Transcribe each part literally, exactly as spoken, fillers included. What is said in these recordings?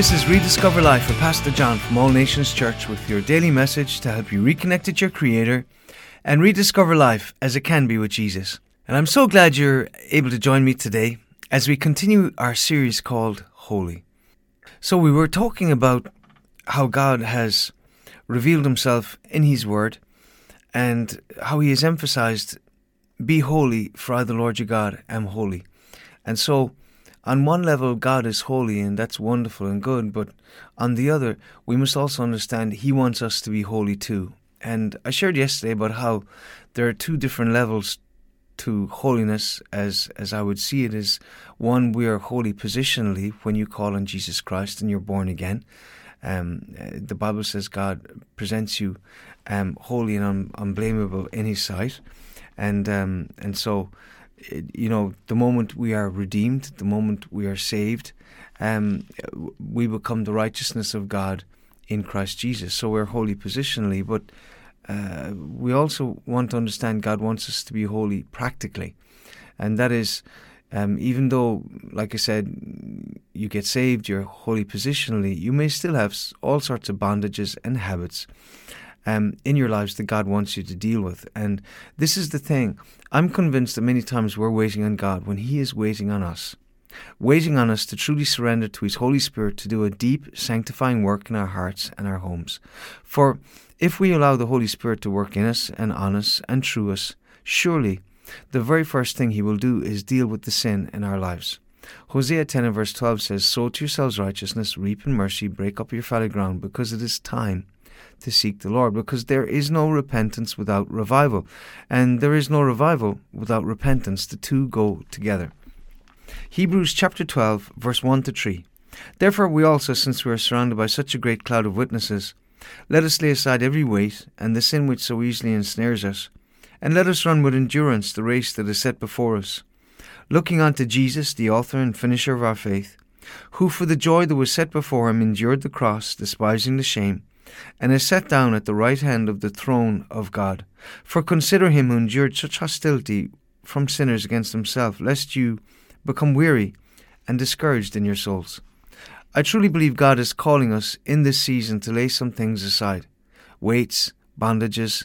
This is Rediscover Life with Pastor John from All Nations Church with your daily message to help you reconnect with your Creator and rediscover life as it can be with Jesus. And I'm so glad you're able to join me today as we continue our series called Holy. So we were talking about how God has revealed Himself in His Word and how He has emphasized, be holy, for I, the Lord your God, am holy. And so on one level, God is holy, and that's wonderful and good. But on the other, we must also understand He wants us to be holy too. And I shared yesterday about how there are two different levels to holiness, as as I would see it. Is one, we are holy positionally when you call on Jesus Christ and you're born again. Um, the Bible says God presents you um, holy and un- unblameable in His sight. And um, and so, you know, the moment we are redeemed, the moment we are saved, um, we become the righteousness of God in Christ Jesus. So we're holy positionally, but uh, we also want to understand God wants us to be holy practically. And that is, um, even though, like I said, you get saved, you're holy positionally, you may still have all sorts of bondages and habits Um, in your lives that God wants you to deal with. And this is the thing. I'm convinced that many times we're waiting on God when He is waiting on us. Waiting on us to truly surrender to His Holy Spirit to do a deep sanctifying work in our hearts and our homes. For if we allow the Holy Spirit to work in us and on us and through us, surely the very first thing He will do is deal with the sin in our lives. Hosea ten and verse twelve says, sow to yourselves righteousness, reap in mercy, break up your fallow ground, because it is time to seek the Lord, because there is no repentance without revival, and there is no revival without repentance. The two go together. Hebrews chapter twelve, verse one to three. Therefore we also, since we are surrounded by such a great cloud of witnesses, let us lay aside every weight and the sin which so easily ensnares us, and let us run with endurance the race that is set before us, looking unto Jesus, the author and finisher of our faith, who for the joy that was set before Him endured the cross, despising the shame, and is set down at the right hand of the throne of God. For consider Him who endured such hostility from sinners against Himself, lest you become weary and discouraged in your souls. I truly believe God is calling us in this season to lay some things aside. Weights, bondages,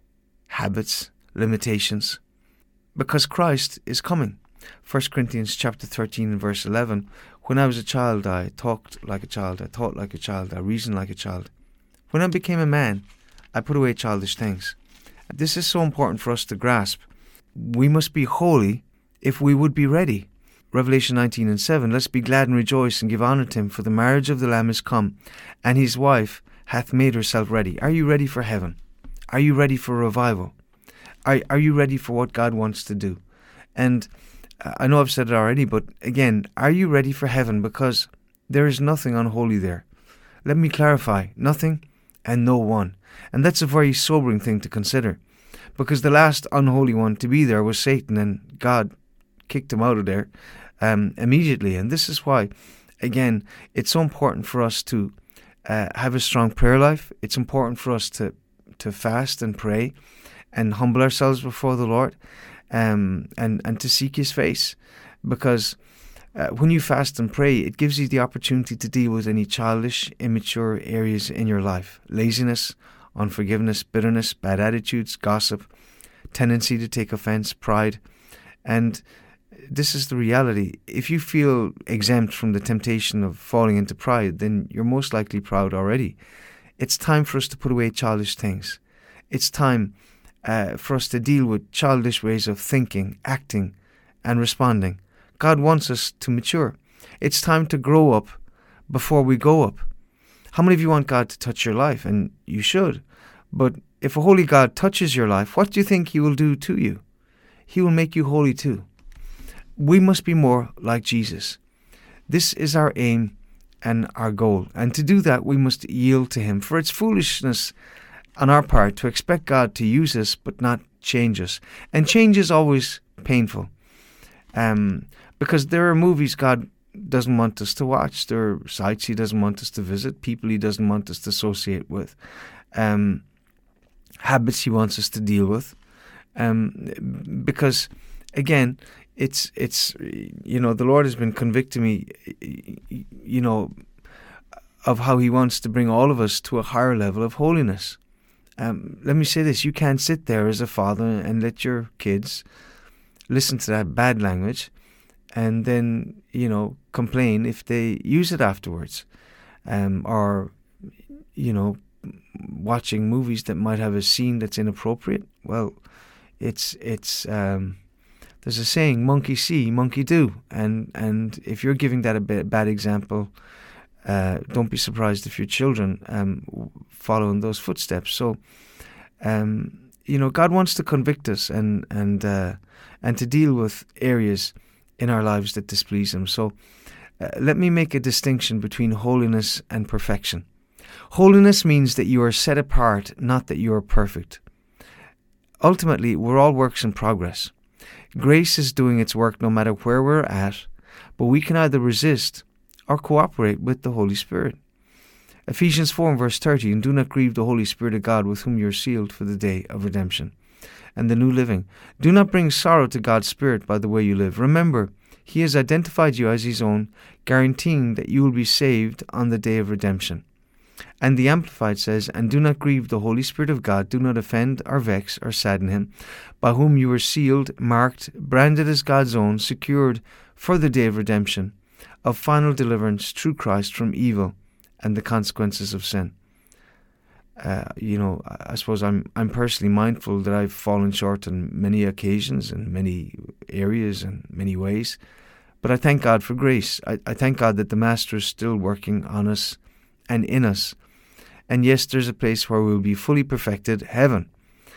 habits, limitations. Because Christ is coming. First Corinthians chapter thirteen and verse eleven. When I was a child, I talked like a child, I thought like a child, I reasoned like a child. When I became a man, I put away childish things. This is so important for us to grasp. We must be holy if we would be ready. Revelation nineteen and seven, let's be glad and rejoice and give honour to Him, for the marriage of the Lamb is come, and His wife hath made herself ready. Are you ready for heaven? Are you ready for revival? Are, are you ready for what God wants to do? And I know I've said it already, but again, are you ready for heaven? Because there is nothing unholy there. Let me clarify, nothing and no one. And that's a very sobering thing to consider, because the last unholy one to be there was Satan, and God kicked him out of there um, immediately. And this is why, again, it's so important for us to uh, have a strong prayer life. It's important for us to, to fast and pray and humble ourselves before the Lord um, and, and to seek His face, because Uh, when you fast and pray, it gives you the opportunity to deal with any childish, immature areas in your life. Laziness, unforgiveness, bitterness, bad attitudes, gossip, tendency to take offense, pride. And this is the reality. If you feel exempt from the temptation of falling into pride, then you're most likely proud already. It's time for us to put away childish things. It's time uh, for us to deal with childish ways of thinking, acting, and responding. God wants us to mature. It's time to grow up before we go up. How many of you want God to touch your life? And you should. But if a holy God touches your life, what do you think He will do to you? He will make you holy too. We must be more like Jesus. This is our aim and our goal. And to do that, we must yield to Him. For it's foolishness on our part to expect God to use us but not change us. And change is always painful. Um, because there are movies God doesn't want us to watch. There are sites He doesn't want us to visit, people He doesn't want us to associate with, um, habits He wants us to deal with. Um, because, again, it's, it's you know, the Lord has been convicting me, you know, of how he wants to bring all of us to a higher level of holiness. Um, let me say this, you can't sit there as a father and let your kids listen to that bad language and then, you know, complain if they use it afterwards. Um, or, you know, watching movies that might have a scene that's inappropriate. Well, it's, it's, um, there's a saying, monkey see, monkey do. And, and if you're giving that a bit, bad example, uh, don't be surprised if your children um, follow in those footsteps. So, um, you know, God wants to convict us and, and, uh, and to deal with areas in our lives that displease him. So uh, let me make a distinction between holiness and perfection. Holiness means that you are set apart, not that you are perfect. Ultimately, we're all works in progress. Grace is doing its work no matter where we're at, but we can either resist or cooperate with the Holy Spirit. Ephesians four and verse thirty, and do not grieve the Holy Spirit of God, with whom you are sealed for the day of redemption. And the New Living, do not bring sorrow to God's Spirit by the way you live. Remember, he has identified you as his own, guaranteeing that you will be saved on the day of redemption. And the Amplified says, and do not grieve the Holy Spirit of God, do not offend or vex or sadden him, by whom you were sealed, marked, branded as God's own, secured for the day of redemption, of final deliverance through Christ from evil and the consequences of sin. Uh, you know, I suppose I'm I'm personally mindful that I've fallen short on many occasions in many areas and many ways, but I thank God for grace. I, I thank God that the Master is still working on us and in us. And yes, there's a place where we'll be fully perfected, heaven.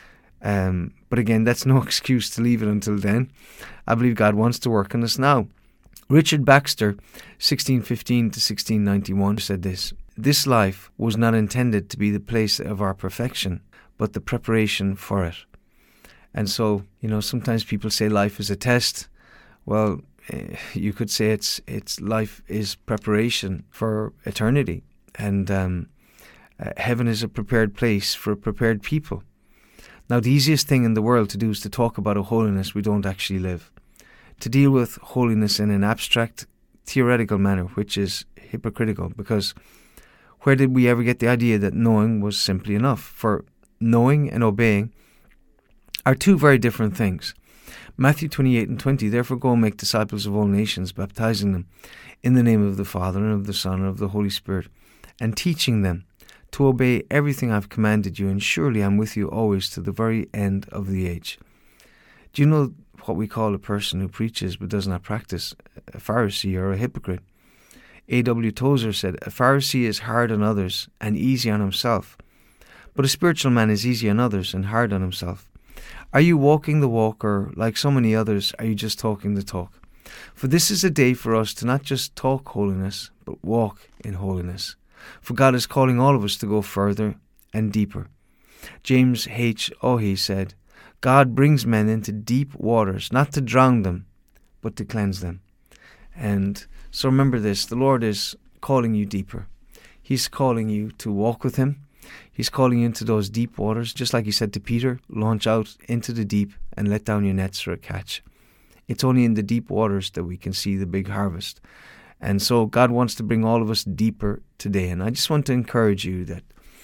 Um, but again, that's no excuse to leave it until then. I believe God wants to work on us now. Richard Baxter, sixteen fifteen to sixteen ninety-one, said this: this life was not intended to be the place of our perfection, but the preparation for it. And so, you know, sometimes people say life is a test. Well, eh, you could say it's it's life is preparation for eternity. And um, uh, heaven is a prepared place for a prepared people. Now, the easiest thing in the world to do is to talk about a holiness we don't actually live. To deal with holiness in an abstract, theoretical manner, which is hypocritical, because where did we ever get the idea that knowing was simply enough? For knowing and obeying are two very different things. Matthew twenty-eight and twenty, therefore go and make disciples of all nations, baptizing them in the name of the Father and of the Son and of the Holy Spirit, and teaching them to obey everything I've commanded you, and surely I'm with you always to the very end of the age. Do you know what we call a person who preaches but does not practice? A Pharisee or a hypocrite. A W Tozer said, a Pharisee is hard on others and easy on himself, but a spiritual man is easy on others and hard on himself. Are you walking the walk, or like so many others, are you just talking the talk? For this is a day for us to not just talk holiness, but walk in holiness. For God is calling all of us to go further and deeper. James H. Ohe said, God brings men into deep waters, not to drown them, but to cleanse them. And so remember this, the Lord is calling you deeper. He's calling you to walk with him. He's calling you into those deep waters, just like he said to Peter, launch out into the deep and let down your nets for a catch. It's only in the deep waters that we can see the big harvest. And so God wants to bring all of us deeper today. And I just want to encourage you that,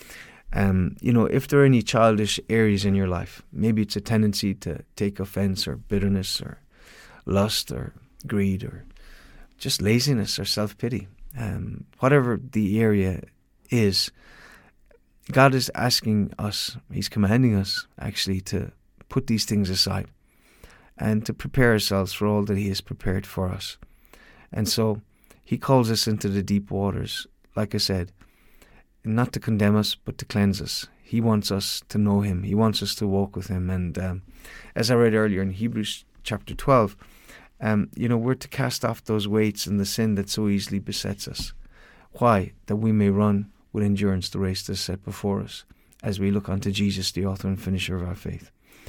um, you know, if there are any childish areas in your life, maybe it's a tendency to take offense or bitterness or lust or greed or just laziness or self-pity, um, whatever the area is, God is asking us, he's commanding us actually to put these things aside and to prepare ourselves for all that he has prepared for us. And so he calls us into the deep waters, like I said, not to condemn us, but to cleanse us. He wants us to know him. He wants us to walk with him. And um, as I read earlier in Hebrews chapter twelve, um, you know, we're to cast off those weights and the sin that so easily besets us. Why? That we may run with endurance the race that's set before us, as we look unto Jesus, the author and finisher of our faith.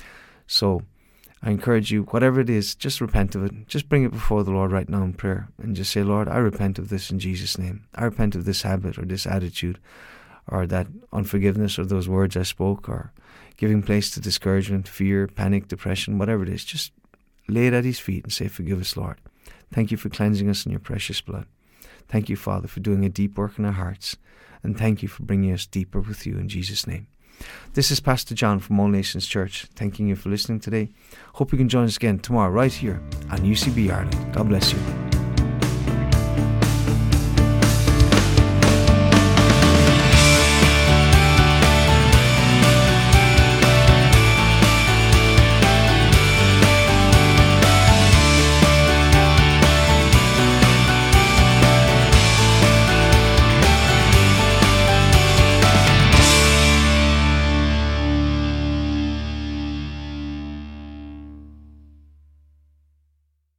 So I encourage you, whatever it is, just repent of it. Just bring it before the Lord right now in prayer and just say, Lord, I repent of this in Jesus' name. I repent of this habit or this attitude or that unforgiveness or those words I spoke or giving place to discouragement, fear, panic, depression, whatever it is. Just lay it at his feet and say, forgive us, Lord. Thank you for cleansing us in your precious blood. Thank you, Father, for doing a deep work in our hearts. And thank you for bringing us deeper with you in Jesus' name. This is Pastor John from All Nations Church, thanking you for listening today. Hope you can join us again tomorrow right here on U C B Ireland. God bless you.